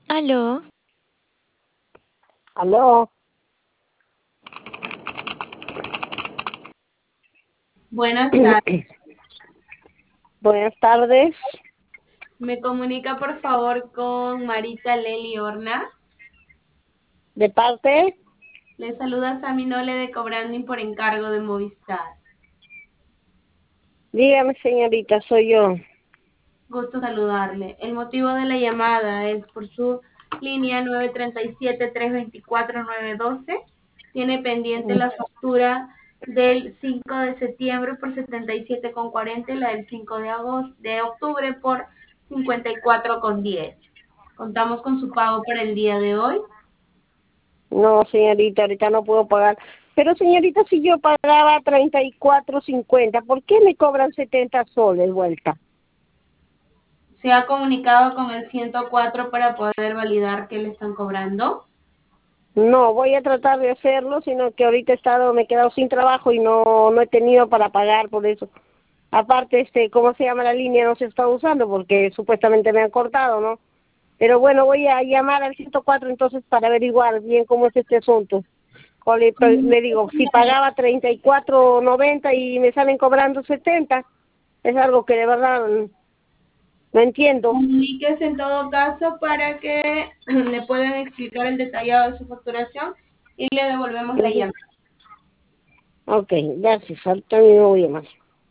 Aló, Aló, Buenas tardes. buenas tardes. ¿Me comunica por favor con Marita Leli Horna? ¿De parte? Le saluda Sami Nole de Cobranding por encargo de Movistar. Dígame, señorita, soy yo. Gusto saludarle. El motivo de la llamada es por su línea 937-324-912. Tiene pendiente la factura del 5 de septiembre por 77,40 y la del 5 de octubre por 54,10. Contamos con su pago para el día de hoy. No, señorita, ahorita no puedo pagar. Pero, señorita, si yo pagaba 34.50, ¿por qué me cobran 70 soles vuelta? Se ha comunicado con el 104 para poder validar qué le están cobrando. No, voy a tratar de hacerlo, sino que ahorita me he quedado sin trabajo y no he tenido para pagar por eso. Aparte, ¿cómo se llama la línea? No se está usando porque supuestamente me han cortado, ¿no? Pero bueno, voy a llamar al 104 entonces para averiguar bien cómo es este asunto. Le digo, si pagaba 34.90 y me salen cobrando 70, es algo que de verdad no entiendo. Comuníquese en todo caso para que le puedan explicar el detallado de su facturación y le devolvemos la Ujú. llamada. Ok, gracias. Ahorita mismo voy a llamar.